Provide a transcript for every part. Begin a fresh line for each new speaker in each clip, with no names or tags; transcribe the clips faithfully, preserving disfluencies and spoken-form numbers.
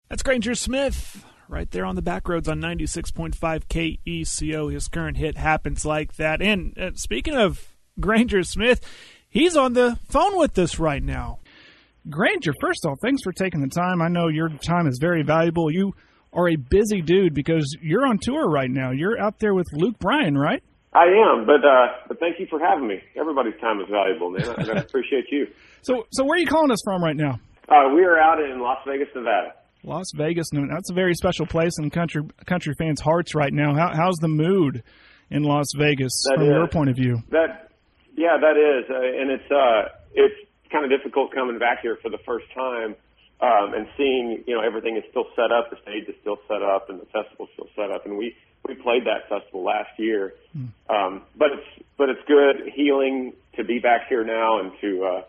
That's Granger Smith right there on the back roads on ninety-six point five K E C O. His current hit Happens Like That. And uh, speaking of Granger Smith, he's on the phone with us right now. Granger, first off, thanks for taking the time. I know your time is very valuable. You are a busy dude because you're on tour right now. You're out there with Luke Bryan, right?
I am, but uh, but thank you for having me. Everybody's time is valuable, man. I, I appreciate you.
So, so where are you calling us from right now?
Uh, we are out in Las Vegas, Nevada.
Las Vegas, that's a very special place in country country fans' hearts right now. How, how's the mood in Las Vegas
that
from
is.
your point of view?
That, yeah, that is, uh, and it's uh, it's kind of difficult coming back here for the first time um, and seeing, you know, everything is still set up, the stage is still set up, and the festival's still set up, and we. We played that festival last year, hmm. um, but it's but it's good healing to be back here now and to uh,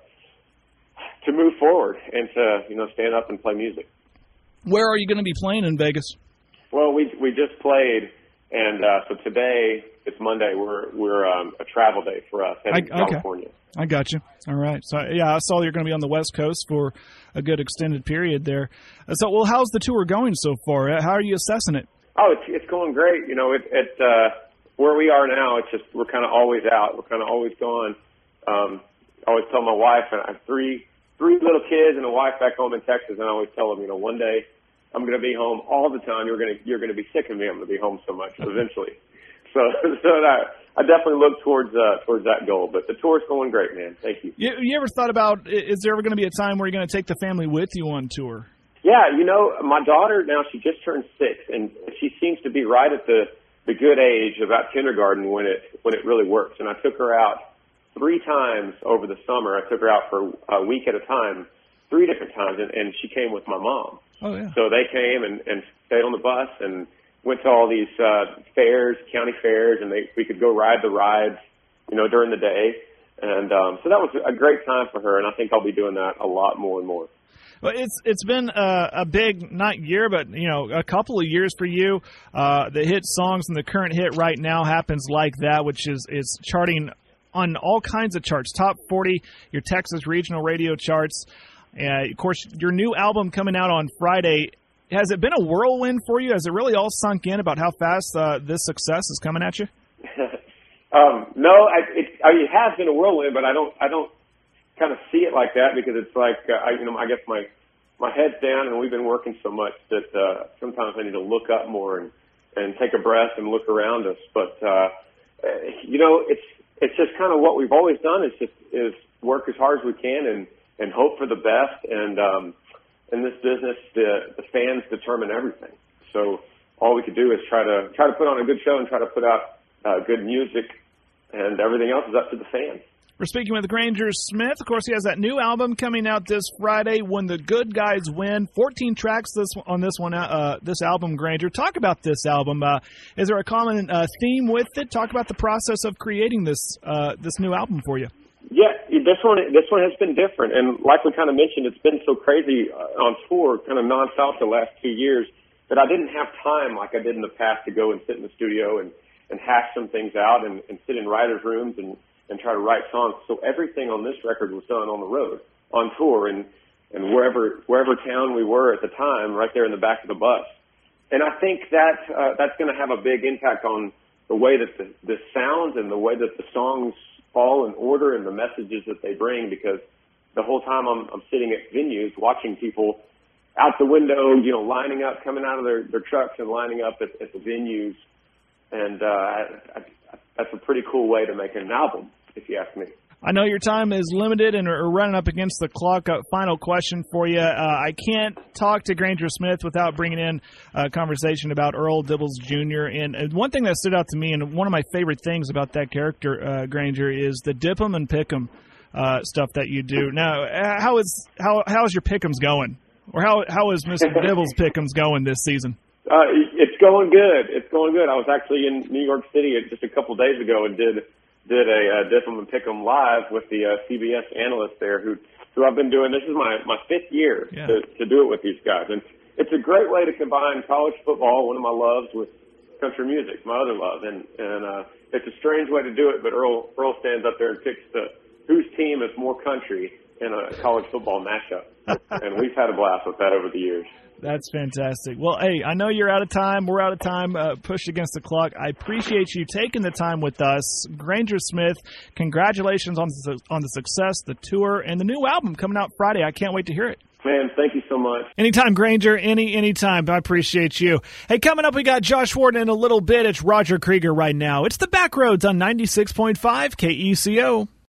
to move forward and to you know stand up and play music.
Where are you going to be playing in Vegas?
Well, we we just played, and uh, so today it's Monday. We're we're um, a travel day for us heading
I,
to
okay.
California.
I got you. All right. So yeah, I saw you're going to be on the West Coast for a good extended period there. So well, how's the tour going so far? How are you assessing it?
Oh, it's it's going great. You know, it, it uh, where we are now, it's just we're kind of always out. We're kind of always gone. Um, I always tell my wife, and I have three three little kids and a wife back home in Texas, and I always tell them, you know, one day I'm going to be home all the time. You're going to you're going to be sick of me. I'm going to be home so much eventually. So so that, I definitely look towards uh, towards that goal. But the tour's going great, man. Thank you.
You, you ever thought about is there ever going to be a time where you're going to take the family with you on tour?
Yeah, you know, my daughter now, she just turned six, and she seems to be right at the, the good age, about kindergarten, when it when it really works. And I took her out three times over the summer. I took her out for a week at a time, three different times, and, and she came with my mom.
Oh, yeah.
So they came and, and stayed on the bus and went to all these uh, fairs, county fairs, and they we could go ride the rides, you know, during the day. And um, so that was a great time for her, and I think I'll be doing that a lot more and more.
Well, it's it's been a, a big, not year, but, you know, a couple of years for you. Uh, the hit songs and the current hit right now Happens Like That, which is, is charting on all kinds of charts, top forty, your Texas regional radio charts. Uh, of course, your new album coming out on Friday. Has it been a whirlwind for you? Has it really all sunk in about how fast uh, this success is coming at you?
um, no, I, it, I mean, it has been a whirlwind, but I don't I don't. kind of see it like that because it's like uh, I, you know I guess my my head's down and we've been working so much that uh, sometimes I need to look up more and and take a breath and look around us. But uh, you know it's it's just kind of what we've always done is just is work as hard as we can and and hope for the best. And um, in this business, the the fans determine everything. So all we could do is try to try to put on a good show and try to put out uh, good music, and everything else is up to the fans.
We're speaking with Granger Smith. Of course, he has that new album coming out this Friday, When the Good Guys Win. fourteen tracks this on this one, uh, this album, Granger. Talk about this album. Uh, is there a common uh, theme with it? Talk about the process of creating this uh, this new album for you.
Yeah, this one this one has been different, and like we kind of mentioned, it's been so crazy on tour, kind of nonstop the last two years, that I didn't have time like I did in the past to go and sit in the studio and, and hash some things out and, and sit in writers' rooms and and try to write songs. So everything on this record was done on the road, on tour, and, and wherever wherever town we were at the time, right there in the back of the bus. And I think that uh, that's going to have a big impact on the way that the, the sounds and the way that the songs fall in order and the messages that they bring, because the whole time I'm, I'm sitting at venues watching people out the window, you know, lining up, coming out of their, their trucks and lining up at, at the venues. And uh, I, I, that's a pretty cool way to make an album, if you ask me.
I know your time is limited and we're running up against the clock. Uh, final question for you. Uh, I can't talk to Granger Smith without bringing in a conversation about Earl Dibbles Junior And, and one thing that stood out to me, and one of my favorite things about that character, uh, Granger, is the dip 'em and pick 'em uh, stuff that you do. Now, how is how how is your pick'ems going? Or how how is Mister Dibbles pick'ems going this season?
Uh, it's going good. It's going good. I was actually in New York City just a couple days ago and did did a uh, Dip 'em and Pick 'em live with the uh, C B S analyst there who who I've been doing. This is my, my fifth year
yeah.
to, to do it with these guys. And it's a great way to combine college football, one of my loves, with country music, my other love. And, and uh, it's a strange way to do it, but Earl, Earl stands up there and picks the whose team is more country in a college football mashup. And we've had a blast with that over the years.
That's fantastic. Well, hey, I know you're out of time. We're out of time. Uh, pushed against the clock. I appreciate you taking the time with us. Granger Smith, congratulations on the, on the success, the tour, and the new album coming out Friday. I can't wait to hear it.
Man, thank you so much.
Anytime, Granger. Any anytime. I appreciate you. Hey, coming up, we got Josh Ward in a little bit. It's Roger Krieger right now. It's the Backroads on ninety-six point five K E C O.